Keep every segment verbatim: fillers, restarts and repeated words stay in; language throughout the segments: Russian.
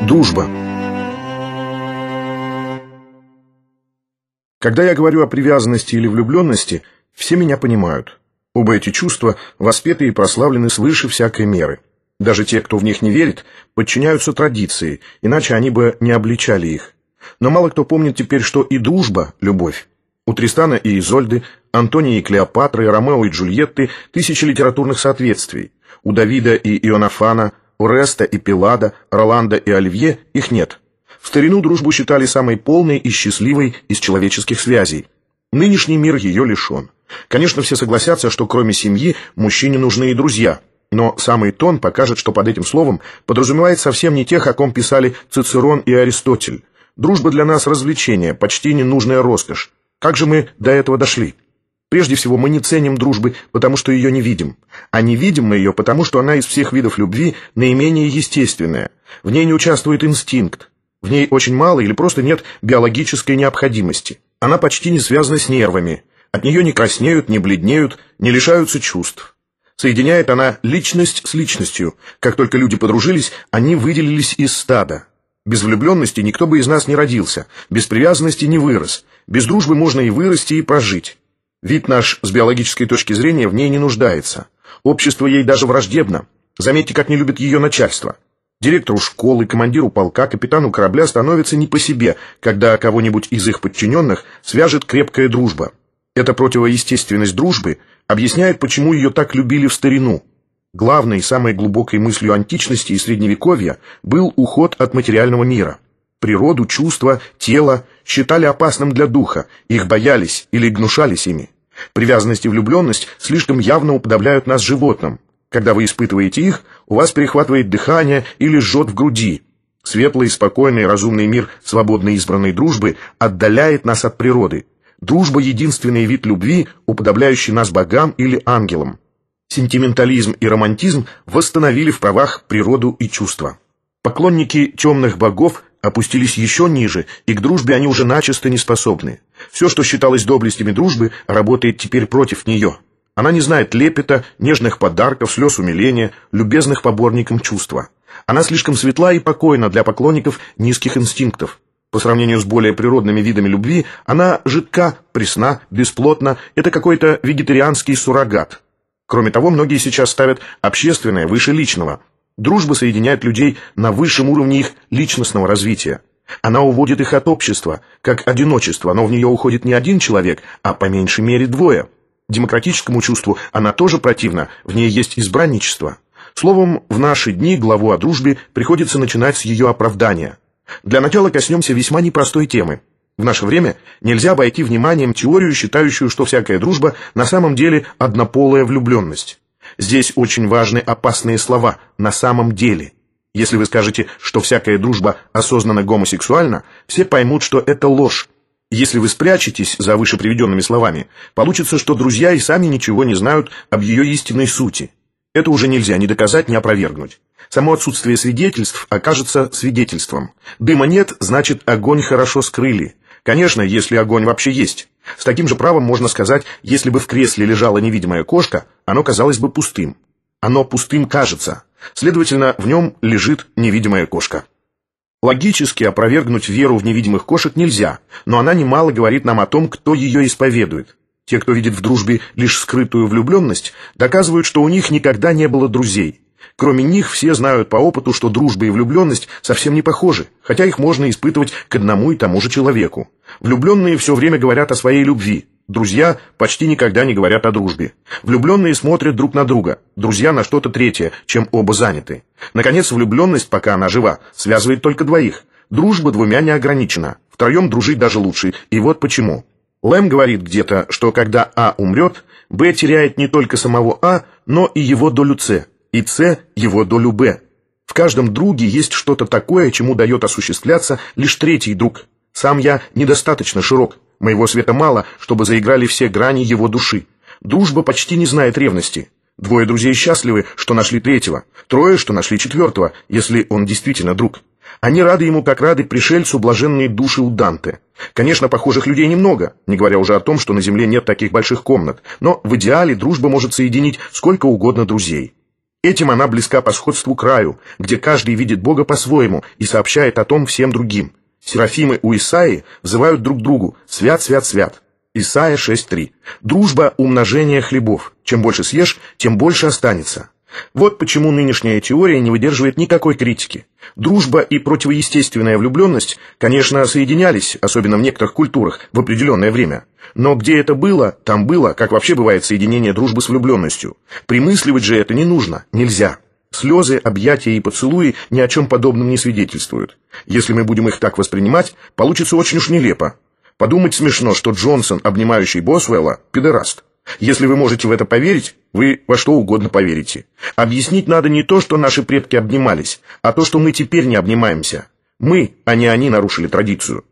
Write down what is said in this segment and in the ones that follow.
Дружба. Когда я говорю о привязанности или влюбленности, все меня понимают. Оба эти чувства воспеты и прославлены свыше всякой меры. Даже те, кто в них не верит, подчиняются традиции, иначе они бы не обличали их. Но мало кто помнит теперь, что и дружба – любовь. У Тристана и Изольды, Антония и Клеопатры, Ромео и Джульетты тысячи литературных соответствий. У Давида и Иоаннафана, Ореста и Пилада, Роланда и Оливье их нет. В старину дружбу считали самой полной и счастливой из человеческих связей. Нынешний мир ее лишен. Конечно, все согласятся, что кроме семьи мужчине нужны и друзья. Но самый тон покажет, что под этим словом подразумевает совсем не тех, о ком писали Цицерон и Аристотель. Дружба для нас развлечение, почти ненужная роскошь. Как же мы до этого дошли? Прежде всего, мы не ценим дружбы, потому что ее не видим. А не видим мы ее, потому что она из всех видов любви наименее естественная. В ней не участвует инстинкт. В ней очень мало или просто нет биологической необходимости. Она почти не связана с нервами. От нее не краснеют, не бледнеют, не лишаются чувств. Соединяет она личность с личностью. Как только люди подружились, они выделились из стада. Без влюбленности никто бы из нас не родился, без привязанности не вырос. Без дружбы можно и вырасти, и прожить. Вид наш с биологической точки зрения в ней не нуждается. Общество ей даже враждебно. Заметьте, как не любит ее начальство. Директору школы, командиру полка, капитану корабля становится не по себе, когда кого-нибудь из их подчиненных свяжет крепкая дружба. Эта противоестественность дружбы объясняет, почему ее так любили в старину. Главной и самой глубокой мыслью античности и средневековья был уход от материального мира. Природу, чувства, тело считали опасным для духа, их боялись или гнушались ими. Привязанность и влюбленность слишком явно уподобляют нас животным. Когда вы испытываете их, у вас перехватывает дыхание или жжет в груди. Светлый, спокойный, разумный мир свободно избранной дружбы отдаляет нас от природы. Дружба — единственный вид любви, уподобляющий нас богам или ангелам. Сентиментализм и романтизм восстановили в правах природу и чувства. Поклонники темных богов опустились еще ниже, и к дружбе они уже начисто не способны. Все, что считалось доблестями дружбы, работает теперь против нее. Она не знает лепета, нежных подарков, слез умиления, любезных поборникам чувства. Она слишком светла и покойна для поклонников низких инстинктов. По сравнению с более природными видами любви, она жидка, пресна, бесплотна, это какой-то вегетарианский суррогат. Кроме того, многие сейчас ставят общественное выше личного. Дружба соединяет людей на высшем уровне их личностного развития. Она уводит их от общества, как одиночество, но в нее уходит не один человек, а по меньшей мере двое. Демократическому чувству она тоже противна, в ней есть избранничество. Словом, в наши дни главу о дружбе приходится начинать с ее оправдания. Для начала коснемся весьма непростой темы. В наше время нельзя обойти вниманием теорию, считающую, что всякая дружба на самом деле однополая влюбленность. Здесь очень важны опасные слова «на самом деле». Если вы скажете, что всякая дружба осознанно гомосексуальна, все поймут, что это ложь. Если вы спрячетесь за выше приведенными словами, получится, что друзья и сами ничего не знают об ее истинной сути. Это уже нельзя ни доказать, ни опровергнуть. Само отсутствие свидетельств окажется свидетельством. Дыма нет, значит, огонь хорошо скрыли. Конечно, если огонь вообще есть. С таким же правом можно сказать, если бы в кресле лежала невидимая кошка, оно казалось бы пустым. Оно пустым кажется. Следовательно, в нем лежит невидимая кошка. Логически опровергнуть веру в невидимых кошек нельзя, но она немало говорит нам о том, кто ее исповедует. Те, кто видит в дружбе лишь скрытую влюбленность, доказывают, что у них никогда не было друзей. Кроме них, все знают по опыту, что дружба и влюбленность совсем не похожи, хотя их можно испытывать к одному и тому же человеку. Влюбленные все время говорят о своей любви. Друзья почти никогда не говорят о дружбе. Влюбленные смотрят друг на друга, друзья на что-то третье, чем оба заняты. Наконец, влюбленность, пока она жива, связывает только двоих. Дружба двумя не ограничена. Втроем дружить даже лучше, и вот почему. Лэм говорит где-то, что когда А умрет, Б теряет не только самого А, но и его долю С, и С его долю Б. В каждом друге есть что-то такое, чему дает осуществляться лишь третий друг. Сам я недостаточно широк. Моего света мало, чтобы заиграли все грани его души. Дружба почти не знает ревности. Двое друзей счастливы, что нашли третьего. Трое, что нашли четвертого, если он действительно друг. Они рады ему, как рады пришельцу блаженные души у Данте. Конечно, похожих людей немного, не говоря уже о том, что на земле нет таких больших комнат, но в идеале дружба может соединить сколько угодно друзей. Этим она близка по сходству к раю, где каждый видит Бога по-своему и сообщает о том всем другим. Серафимы у Исаии взывают друг другу «Свят, свят, свят». Исайя шесть три. Дружба — умножение хлебов. Чем больше съешь, тем больше останется. Вот почему нынешняя теория не выдерживает никакой критики. Дружба и противоестественная влюбленность, конечно, соединялись, особенно в некоторых культурах, в определенное время. Но где это было, там было, как вообще бывает соединение дружбы с влюбленностью. Примысливать же это не нужно, нельзя. Слезы, объятия и поцелуи ни о чем подобном не свидетельствуют. Если мы будем их так воспринимать, получится очень уж нелепо. Подумать смешно, что Джонсон, обнимающий Босвелла, педераст. Если вы можете в это поверить, вы во что угодно поверите. Объяснить надо не то, что наши предки обнимались, а то, что мы теперь не обнимаемся. Мы, а не они, нарушили традицию.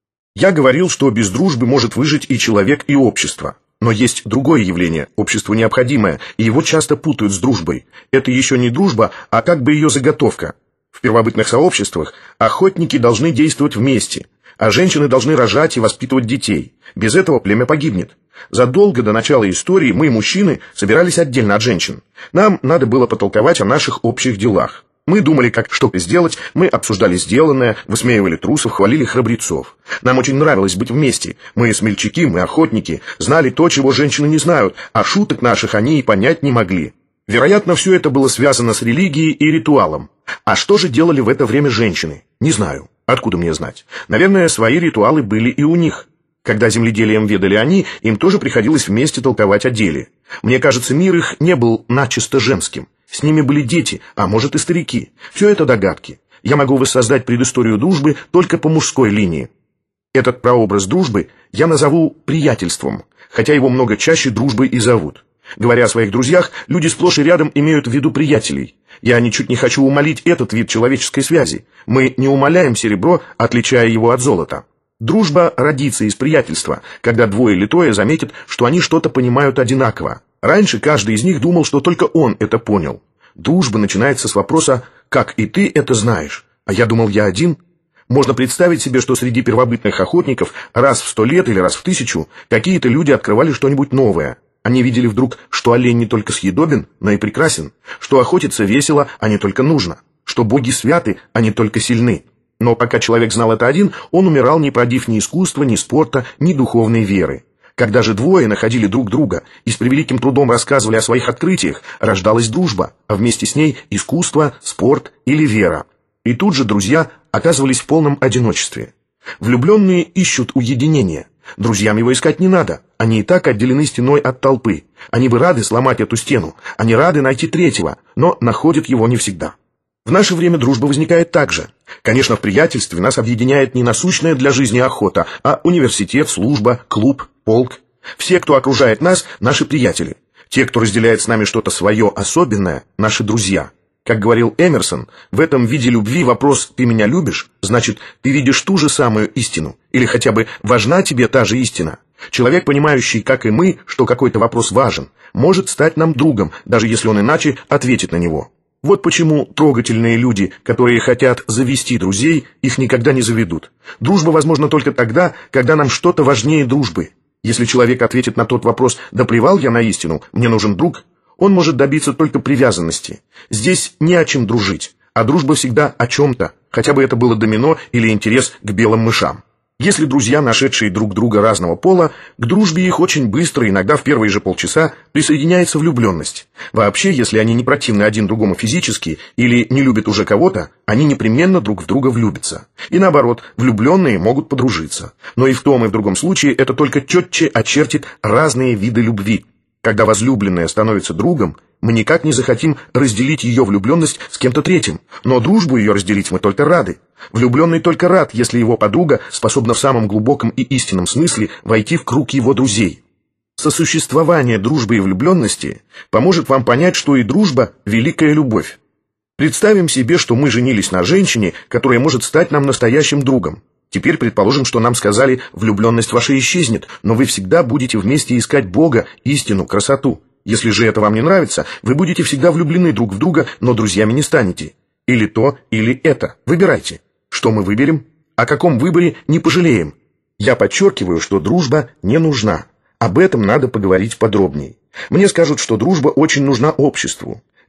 Я говорил, что без дружбы может выжить и человек, и общество. Но есть другое явление, общество необходимое, и его часто путают с дружбой. Это еще не дружба, а как бы ее заготовка. В первобытных сообществах охотники должны действовать вместе, а женщины должны рожать и воспитывать детей. Без этого племя погибнет. Задолго до начала истории мы, мужчины, собирались отдельно от женщин. Нам надо было потолковать о наших общих делах. Мы думали, как что сделать, мы обсуждали сделанное, высмеивали трусов, хвалили храбрецов. Нам очень нравилось быть вместе. Мы смельчаки, мы охотники, знали то, чего женщины не знают, а шуток наших они и понять не могли. Вероятно, все это было связано с религией и ритуалом. А что же делали в это время женщины? Не знаю. Откуда мне знать? Наверное, свои ритуалы были и у них. Когда земледелием ведали они, им тоже приходилось вместе толковать о деле. Мне кажется, мир их не был начисто женским. С ними были дети, а может и старики. Все это догадки. Я могу воссоздать предысторию дружбы только по мужской линии. Этот прообраз дружбы я назову приятельством, хотя его много чаще дружбой и зовут. Говоря о своих друзьях, люди сплошь и рядом имеют в виду приятелей. Я ничуть не хочу умалить этот вид человеческой связи. Мы не умаляем серебро, отличая его от золота. Дружба родится из приятельства, когда двое или трое заметят, что они что-то понимают одинаково. Раньше каждый из них думал, что только он это понял. Дружба начинается с вопроса «как и ты это знаешь?», а я думал, я один. Можно представить себе, что среди первобытных охотников раз в сто лет или раз в тысячу какие-то люди открывали что-нибудь новое. Они видели вдруг, что олень не только съедобен, но и прекрасен, что охотиться весело, а не только нужно, что боги святы, а не только сильны. Но пока человек знал это один, он умирал, не породив ни искусства, ни спорта, ни духовной веры. Когда же двое находили друг друга и с превеликим трудом рассказывали о своих открытиях, рождалась дружба, а вместе с ней искусство, спорт или вера. И тут же друзья оказывались в полном одиночестве. Влюбленные ищут уединения. Друзьям его искать не надо, они и так отделены стеной от толпы. Они бы рады сломать эту стену, они рады найти третьего, но находят его не всегда. В наше время дружба возникает так же. Конечно, в приятельстве нас объединяет не насущная для жизни охота, а университет, служба, клуб, полк. Все, кто окружает нас, наши приятели. Те, кто разделяет с нами что-то свое особенное, наши друзья. Как говорил Эмерсон, в этом виде любви вопрос «ты меня любишь?» значит «ты видишь ту же самую истину» или хотя бы «важна тебе та же истина». Человек, понимающий, как и мы, что какой-то вопрос важен, может стать нам другом, даже если он иначе ответит на него. Вот почему трогательные люди, которые хотят завести друзей, их никогда не заведут. Дружба возможна только тогда, когда нам что-то важнее дружбы. Если человек ответит на тот вопрос «да плевал я на истину, мне нужен друг», он может добиться только привязанности. Здесь не о чем дружить, а дружба всегда о чем-то, хотя бы это было домино или интерес к белым мышам. Если друзья, нашедшие друг друга разного пола, к дружбе их очень быстро, иногда в первые же полчаса, присоединяется влюбленность. Вообще, если они не противны один другому физически или не любят уже кого-то, они непременно друг в друга влюбятся. И наоборот, влюбленные могут подружиться. Но и в том, и в другом случае это только четче очертит разные виды любви. Когда возлюбленная становится другом, мы никак не захотим разделить ее влюбленность с кем-то третьим, но дружбу ее разделить мы только рады. Влюбленный только рад, если его подруга способна в самом глубоком и истинном смысле войти в круг его друзей. Сосуществование дружбы и влюбленности поможет вам понять, что и дружба – великая любовь. Представим себе, что мы женились на женщине, которая может стать нам настоящим другом. Теперь предположим, что нам сказали, влюбленность ваша исчезнет, но вы всегда будете вместе искать Бога, истину, красоту. Если же это вам не нравится, вы будете всегда влюблены друг в друга, но друзьями не станете. Или то, или это. Выбирайте. Что мы выберем? О каком выборе не пожалеем? Я подчеркиваю, что дружба не нужна. Об этом надо поговорить подробнее. Мне скажут, что дружба очень нужна обществу.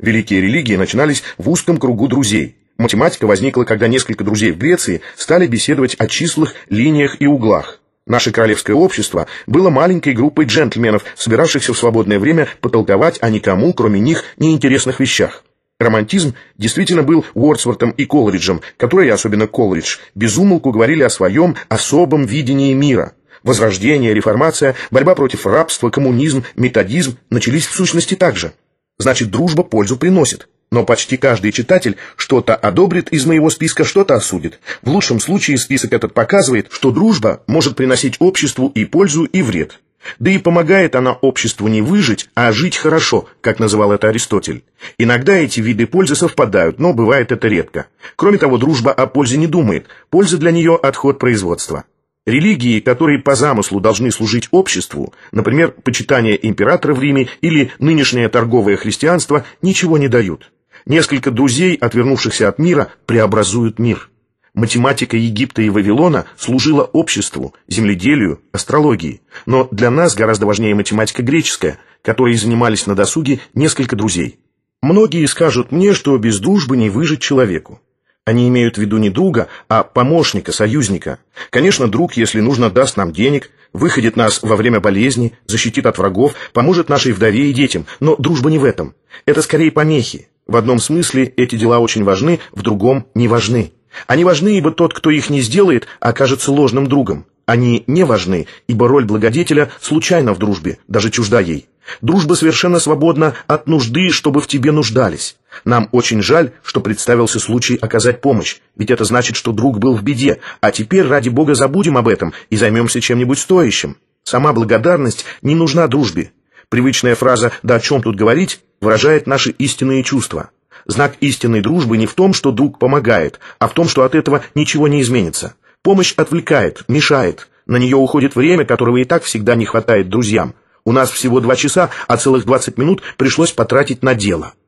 Великие религии начинались в узком кругу друзей. Математика возникла, когда несколько друзей в Греции стали беседовать о числах, линиях и углах. Наше королевское общество было маленькой группой джентльменов, собиравшихся в свободное время потолковать о никому, кроме них, неинтересных вещах. Романтизм действительно был Уордсвортом и Колриджем, которые, особенно Колридж, без умолку говорили о своем особом видении мира. Возрождение, реформация, борьба против рабства, коммунизм, методизм начались в сущности так же. Значит, дружба пользу приносит. Но почти каждый читатель что-то одобрит из моего списка, что-то осудит. В лучшем случае список этот показывает, что дружба может приносить обществу и пользу, и вред. Да и помогает она обществу не выжить, а жить хорошо, как называл это Аристотель. Иногда эти виды пользы совпадают, но бывает это редко. Кроме того, дружба о пользе не думает. Польза для нее – отход производства. Религии, которые по замыслу должны служить обществу, например, почитание императора в Риме или нынешнее торговое христианство, ничего не дают. Несколько друзей, отвернувшихся от мира, преобразуют мир. Математика Египта и Вавилона служила обществу, земледелию, астрологии. Но для нас гораздо важнее математика греческая, которой занимались на досуге несколько друзей. Многие скажут мне, что без дружбы не выжить человеку. Они имеют в виду не друга, а помощника, союзника. Конечно, друг, если нужно, даст нам денег, выходит нас во время болезни, защитит от врагов, поможет нашей вдове и детям. Но дружба не в этом. Это скорее помехи. В одном смысле эти дела очень важны, в другом не важны. Они важны, ибо тот, кто их не сделает, окажется ложным другом. Они не важны, ибо роль благодетеля случайна в дружбе, даже чужда ей. Дружба совершенно свободна от нужды, чтобы в тебе нуждались. Нам очень жаль, что представился случай оказать помощь, ведь это значит, что друг был в беде, а теперь, ради Бога, забудем об этом и займемся чем-нибудь стоящим. Сама благодарность не нужна дружбе. Привычная фраза «да о чем тут говорить» выражает наши истинные чувства. Знак истинной дружбы не в том, что друг помогает, а в том, что от этого ничего не изменится. Помощь отвлекает, мешает. На нее уходит время, которого и так всегда не хватает друзьям. У нас всего два часа, а целых двадцать минут пришлось потратить на дело.